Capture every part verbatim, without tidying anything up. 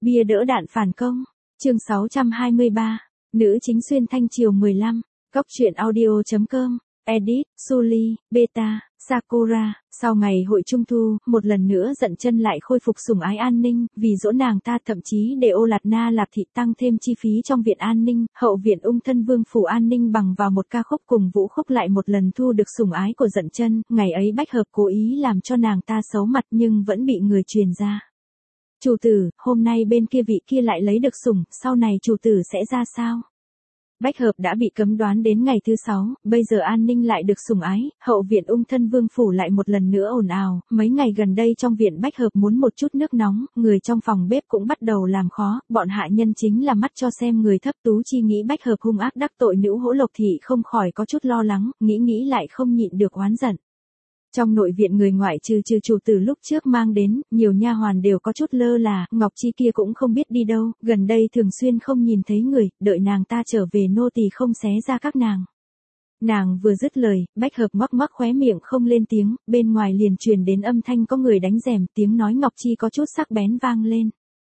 Bia đỡ đạn phản công. Chương sáu trăm hai mươi ba. Nữ chính xuyên thanh triều mười lăm. Góc truyện audio.com. Edit, Sully, Beta, Sakura. Sau ngày hội trung thu, một lần nữa Dận Chân lại khôi phục sủng ái An Ninh, vì dỗ nàng ta thậm chí để Ô Lạt Na Lạp Thị tăng thêm chi phí trong viện An Ninh, hậu viện Ung Thân Vương phủ An Ninh bằng vào một ca khúc cùng vũ khúc lại một lần thu được sủng ái của Dận Chân. Ngày ấy Bách Hợp cố ý làm cho nàng ta xấu mặt nhưng vẫn bị người truyền ra. Chủ tử, hôm nay bên kia vị kia lại lấy được sủng, sau này chủ tử sẽ ra sao? Bách Hợp đã bị cấm đoán đến ngày thứ sáu, bây giờ An Ninh lại được sủng ái, hậu viện Ung Thân Vương phủ lại một lần nữa ồn ào, mấy ngày gần đây trong viện Bách Hợp muốn một chút nước nóng, người trong phòng bếp cũng bắt đầu làm khó, bọn hạ nhân chính là mắt cho xem người thấp Tú Chi nghĩ Bách Hợp hung ác đắc tội nữ Hỗ Lộc Thị không khỏi có chút lo lắng, nghĩ nghĩ lại không nhịn được oán giận. Trong nội viện người ngoại trừ trừ chủ tử lúc trước mang đến, nhiều nha hoàn đều có chút lơ là, Ngọc Chi kia cũng không biết đi đâu, gần đây thường xuyên không nhìn thấy người, đợi nàng ta trở về nô tỳ không xé ra các nàng. Nàng vừa dứt lời, Bách Hợp ngoắc ngoắc khóe miệng không lên tiếng, bên ngoài liền truyền đến âm thanh có người đánh rèm, tiếng nói Ngọc Chi có chút sắc bén vang lên.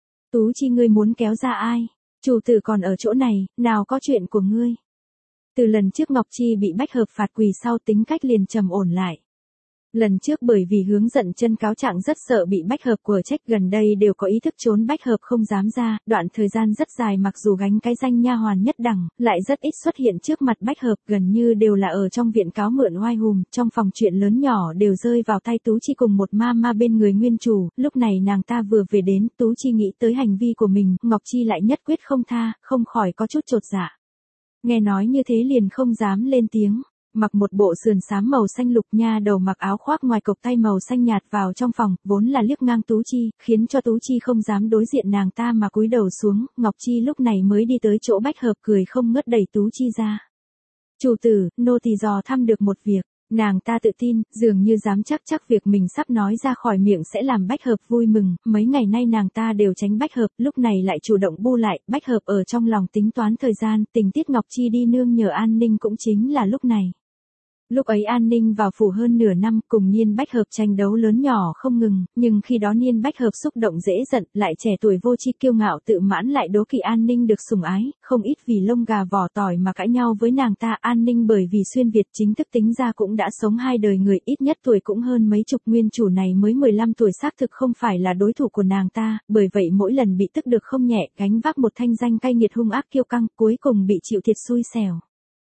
Tú Chi ngươi muốn kéo ra ai? Chủ tử còn ở chỗ này, nào có chuyện của ngươi. Từ lần trước Ngọc Chi bị Bách Hợp phạt quỳ sau tính cách liền trầm ổn lại. Lần trước bởi vì hướng Dận Chân cáo trạng rất sợ bị Bách Hợp của trách, gần đây đều có ý thức trốn Bách Hợp không dám ra, đoạn thời gian rất dài mặc dù gánh cái danh nha hoàn nhất đẳng, lại rất ít xuất hiện trước mặt Bách Hợp, gần như đều là ở trong viện cáo mượn oai hùm, trong phòng chuyện lớn nhỏ đều rơi vào tay Tú Chi cùng một ma ma bên người nguyên chủ, lúc này nàng ta vừa về đến, Tú Chi nghĩ tới hành vi của mình, Ngọc Chi lại nhất quyết không tha, không khỏi có chút chột dạ. Nghe nói như thế liền không dám lên tiếng. Mặc một bộ sườn xám màu xanh lục, nha đầu mặc áo khoác ngoài cộc tay màu xanh nhạt vào trong phòng, vốn là liếc ngang Tú Chi, khiến cho Tú Chi không dám đối diện nàng ta mà cúi đầu xuống, Ngọc Chi lúc này mới đi tới chỗ Bách Hợp cười không ngớt đẩy Tú Chi ra. Chủ tử, nô tỳ dò thăm được một việc, nàng ta tự tin, dường như dám chắc chắc việc mình sắp nói ra khỏi miệng sẽ làm Bách Hợp vui mừng, mấy ngày nay nàng ta đều tránh Bách Hợp, lúc này lại chủ động bu lại, Bách Hợp ở trong lòng tính toán thời gian, tình tiết Ngọc Chi đi nương nhờ An Ninh cũng chính là lúc này. Lúc ấy An Ninh vào phủ hơn nửa năm, cùng Niên Bách Hợp tranh đấu lớn nhỏ không ngừng, nhưng khi đó Niên Bách Hợp xúc động dễ giận, lại trẻ tuổi vô tri kiêu ngạo tự mãn lại đố kỵ An Ninh được sủng ái, không ít vì lông gà vỏ tỏi mà cãi nhau với nàng ta. An Ninh bởi vì xuyên Việt chính thức tính ra cũng đã sống hai đời người, ít nhất tuổi cũng hơn mấy chục, nguyên chủ này mới mười lăm tuổi xác thực không phải là đối thủ của nàng ta, bởi vậy mỗi lần bị tức được không nhẹ, gánh vác một thanh danh cay nghiệt hung ác kiêu căng, cuối cùng bị chịu thiệt xui xẻo.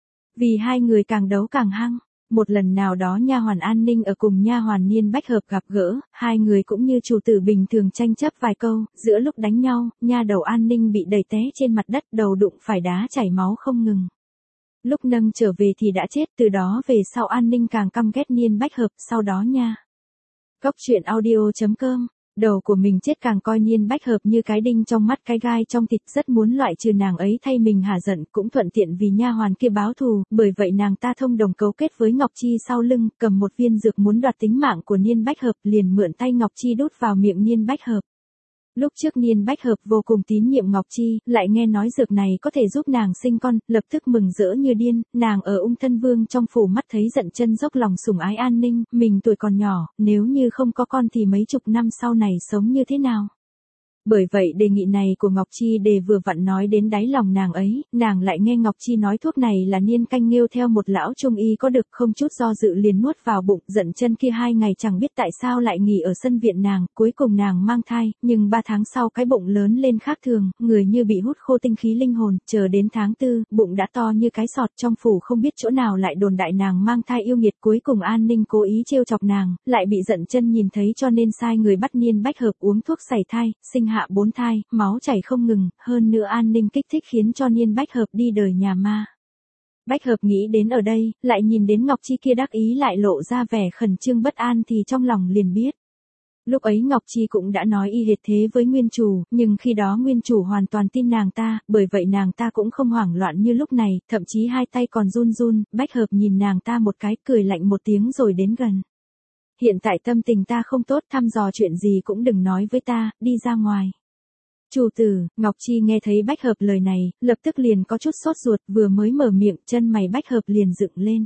Vì hai người càng đấu càng hăng. Một lần nào đó nha hoàn An Ninh ở cùng nha hoàn Niên Bách Hợp gặp gỡ, hai người cũng như chủ tử bình thường tranh chấp vài câu, giữa lúc đánh nhau, nha đầu An Ninh bị đẩy té trên mặt đất, đầu đụng phải đá chảy máu không ngừng. Lúc nâng trở về thì đã chết, từ đó về sau An Ninh càng căm ghét Niên Bách Hợp, sau đó nha. Góc truyện audio.com. Đầu của mình chết càng coi Niên Bách Hợp như cái đinh trong mắt, cái gai trong thịt, rất muốn loại trừ nàng ấy thay mình hả giận, cũng thuận tiện vì nha hoàn kia báo thù, bởi vậy nàng ta thông đồng cấu kết với Ngọc Chi sau lưng, cầm một viên dược muốn đoạt tính mạng của Niên Bách Hợp, liền mượn tay Ngọc Chi đút vào miệng Niên Bách Hợp. Lúc trước Niên Bách Hợp vô cùng tín nhiệm Ngọc Chi, lại nghe nói dược này có thể giúp nàng sinh con, lập tức mừng rỡ như điên, nàng ở Ung Thân Vương trong phủ mắt thấy Dận Chân dốc lòng sủng ái An Ninh, mình tuổi còn nhỏ, nếu như không có con thì mấy chục năm sau này sống như thế nào. Bởi vậy đề nghị này của Ngọc Chi đề vừa vặn nói đến đáy lòng nàng ấy, nàng lại nghe Ngọc Chi nói thuốc này là Niên canh nghêu theo một lão trung y có được, không chút do dự liền nuốt vào bụng. Dận Chân kia hai ngày chẳng biết tại sao lại nghỉ ở sân viện nàng, cuối cùng nàng mang thai, nhưng ba tháng sau cái bụng lớn lên khác thường, người như bị hút khô tinh khí linh hồn, chờ đến tháng tư, bụng đã to như cái sọt, trong phủ không biết chỗ nào lại đồn đại nàng mang thai yêu nghiệt, cuối cùng An Ninh cố ý trêu chọc nàng, lại bị Dận Chân nhìn thấy cho nên sai người bắt Niên Bách Hợp uống thuốc sảy thai, sinh hạ bốn thai, máu chảy không ngừng, hơn nữa An Ninh kích thích khiến cho Niên Bách Hợp đi đời nhà ma. Bách Hợp nghĩ đến ở đây, lại nhìn đến Ngọc Chi kia đắc ý lại lộ ra vẻ khẩn trương bất an thì trong lòng liền biết. Lúc ấy Ngọc Chi cũng đã nói y hệt thế với nguyên chủ, nhưng khi đó nguyên chủ hoàn toàn tin nàng ta, bởi vậy nàng ta cũng không hoảng loạn như lúc này, thậm chí hai tay còn run run. Bách Hợp nhìn nàng ta một cái, cười lạnh một tiếng rồi đến gần. Hiện tại tâm tình ta không tốt, thăm dò chuyện gì cũng đừng nói với ta, đi ra ngoài. Chủ tử, Ngọc Chi nghe thấy Bách Hợp lời này, lập tức liền có chút sốt ruột, vừa mới mở miệng, chân mày Bách Hợp liền dựng lên.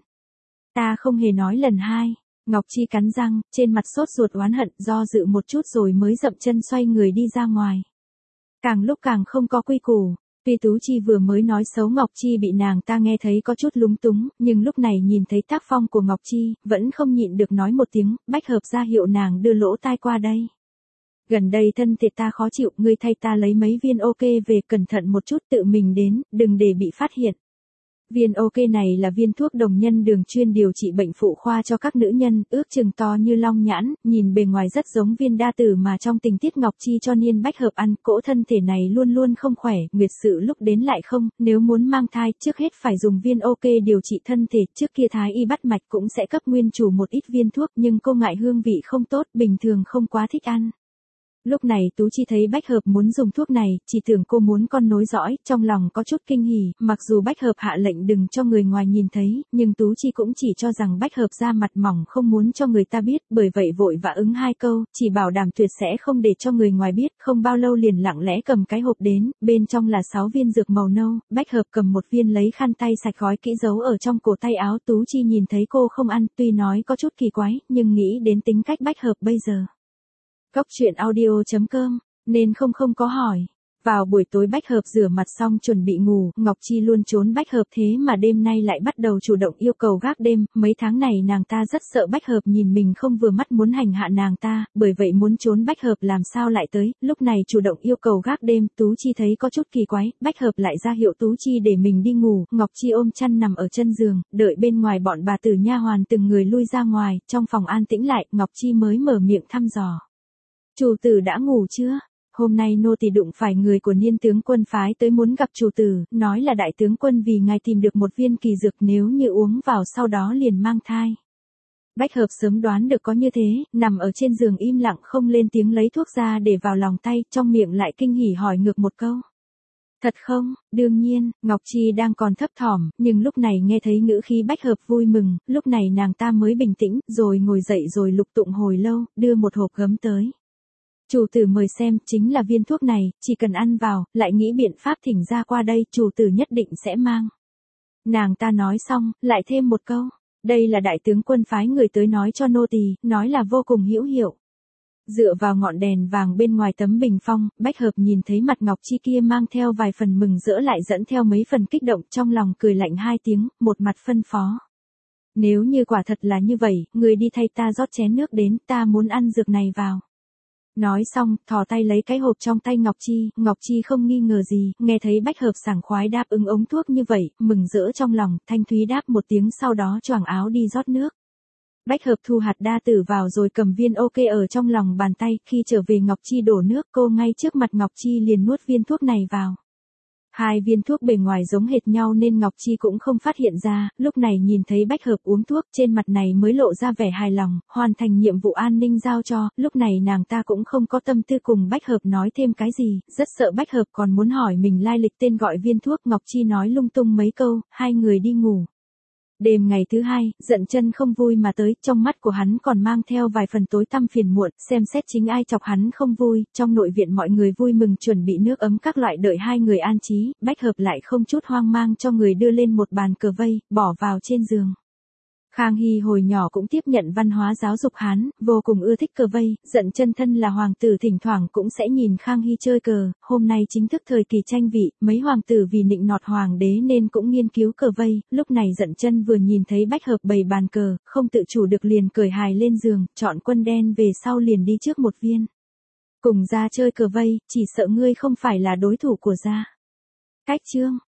Ta không hề nói lần hai. Ngọc Chi cắn răng, trên mặt sốt ruột oán hận, do dự một chút rồi mới dậm chân xoay người đi ra ngoài. Càng lúc càng không có quy củ. Tuy Tú Chi vừa mới nói xấu Ngọc Chi bị nàng ta nghe thấy có chút lúng túng, nhưng lúc này nhìn thấy tác phong của Ngọc Chi, vẫn không nhịn được nói một tiếng, Bách Hợp ra hiệu nàng đưa lỗ tai qua đây. Gần đây thân thể ta khó chịu, ngươi thay ta lấy mấy viên ok về, cẩn thận một chút, tự mình đến, đừng để bị phát hiện. Viên ok này là viên thuốc đồng nhân đường chuyên điều trị bệnh phụ khoa cho các nữ nhân, ước chừng to như long nhãn, nhìn bề ngoài rất giống viên đa tử mà trong tình tiết Ngọc Chi cho Niên Bách Hợp ăn, cỗ thân thể này luôn luôn không khỏe, nguyệt sự lúc đến lại không, nếu muốn mang thai, trước hết phải dùng viên ok điều trị thân thể, trước kia thái y bắt mạch cũng sẽ cấp nguyên chủ một ít viên thuốc, nhưng cô ngại hương vị không tốt, bình thường không quá thích ăn. Lúc này Tú Chi thấy Bách Hợp muốn dùng thuốc này, chỉ tưởng cô muốn con nối dõi, trong lòng có chút kinh hỉ, mặc dù Bách Hợp hạ lệnh đừng cho người ngoài nhìn thấy, nhưng Tú Chi cũng chỉ cho rằng Bách Hợp da mặt mỏng không muốn cho người ta biết, bởi vậy vội vã ứng hai câu, chỉ bảo đảm tuyệt sẽ không để cho người ngoài biết, không bao lâu liền lặng lẽ cầm cái hộp đến, bên trong là sáu viên dược màu nâu, Bách Hợp cầm một viên lấy khăn tay sạch gói kỹ giấu ở trong cổ tay áo. Tú Chi nhìn thấy cô không ăn, tuy nói có chút kỳ quái, nhưng nghĩ đến tính cách Bách Hợp bây giờ. Góc truyện audio chấm com, nên không không có hỏi. Vào buổi tối Bách Hợp rửa mặt xong chuẩn bị ngủ, Ngọc Chi luôn trốn Bách Hợp thế mà đêm nay lại bắt đầu chủ động yêu cầu gác đêm, mấy tháng này nàng ta rất sợ Bách Hợp nhìn mình không vừa mắt muốn hành hạ nàng ta, bởi vậy muốn trốn Bách Hợp làm sao lại tới, lúc này chủ động yêu cầu gác đêm, Tú Chi thấy có chút kỳ quái, Bách Hợp lại ra hiệu Tú Chi để mình đi ngủ, Ngọc Chi ôm chăn nằm ở chân giường, đợi bên ngoài bọn bà tử nha hoàn từng người lui ra ngoài, trong phòng an tĩnh lại, Ngọc Chi mới mở miệng thăm dò. Chủ tử đã ngủ chưa? Hôm nay nô tỳ đụng phải người của Niên tướng quân phái tới muốn gặp chủ tử, nói là đại tướng quân vì ngài tìm được một viên kỳ dược nếu như uống vào sau đó liền mang thai. Bách Hợp sớm đoán được có như thế, nằm ở trên giường im lặng không lên tiếng lấy thuốc ra để vào lòng tay, trong miệng lại kinh hỉ hỏi ngược một câu. Thật không? Đương nhiên, Ngọc Chi đang còn thấp thỏm, nhưng lúc này nghe thấy ngữ khí Bách Hợp vui mừng, lúc này nàng ta mới bình tĩnh, rồi ngồi dậy rồi lục tụng hồi lâu, đưa một hộp gấm tới. Chủ tử mời xem, chính là viên thuốc này, chỉ cần ăn vào, lại nghĩ biện pháp thỉnh ra qua đây, chủ tử nhất định sẽ mang. Nàng ta nói xong, lại thêm một câu, đây là đại tướng quân phái người tới nói cho nô tỳ, nói là vô cùng hữu hiệu. Dựa vào ngọn đèn vàng bên ngoài tấm bình phong, Bách Hợp nhìn thấy mặt Ngọc Chi kia mang theo vài phần mừng rỡ lại dẫn theo mấy phần kích động, trong lòng cười lạnh hai tiếng, một mặt phân phó. Nếu như quả thật là như vậy, người đi thay ta rót chén nước đến, ta muốn ăn dược này vào. Nói xong, thò tay lấy cái hộp trong tay Ngọc Chi, Ngọc Chi không nghi ngờ gì, nghe thấy Bách Hợp sảng khoái đáp ứng ống thuốc như vậy, mừng rỡ trong lòng, thanh thúy đáp một tiếng sau đó choàng áo đi rót nước. Bách Hợp thu hạt đa tử vào rồi cầm viên ok ở trong lòng bàn tay, khi trở về Ngọc Chi đổ nước, cô ngay trước mặt Ngọc Chi liền nuốt viên thuốc này vào. Hai viên thuốc bề ngoài giống hệt nhau nên Ngọc Chi cũng không phát hiện ra, lúc này nhìn thấy Bách Hợp uống thuốc, trên mặt này mới lộ ra vẻ hài lòng, hoàn thành nhiệm vụ an ninh giao cho, lúc này nàng ta cũng không có tâm tư cùng Bách Hợp nói thêm cái gì, rất sợ Bách Hợp còn muốn hỏi mình lai lịch tên gọi viên thuốc, Ngọc Chi nói lung tung mấy câu, hai người đi ngủ. Đêm ngày thứ hai, Dận Chân không vui mà tới, trong mắt của hắn còn mang theo vài phần tối tăm phiền muộn, xem xét chính ai chọc hắn không vui, trong nội viện mọi người vui mừng chuẩn bị nước ấm các loại đợi hai người an trí, Bách Hợp lại không chút hoang mang cho người đưa lên một bàn cờ vây, bỏ vào trên giường. Khang Hy hồi nhỏ cũng tiếp nhận văn hóa giáo dục Hán, vô cùng ưa thích cờ vây, Dận Chân thân là hoàng tử thỉnh thoảng cũng sẽ nhìn Khang Hy chơi cờ, hôm nay chính thức thời kỳ tranh vị, mấy hoàng tử vì nịnh nọt hoàng đế nên cũng nghiên cứu cờ vây, lúc này Dận Chân vừa nhìn thấy Bách Hợp bày bàn cờ, không tự chủ được liền cởi hài lên giường, chọn quân đen về sau liền đi trước một viên. Cùng ra chơi cờ vây, chỉ sợ ngươi không phải là đối thủ của gia. Cách chương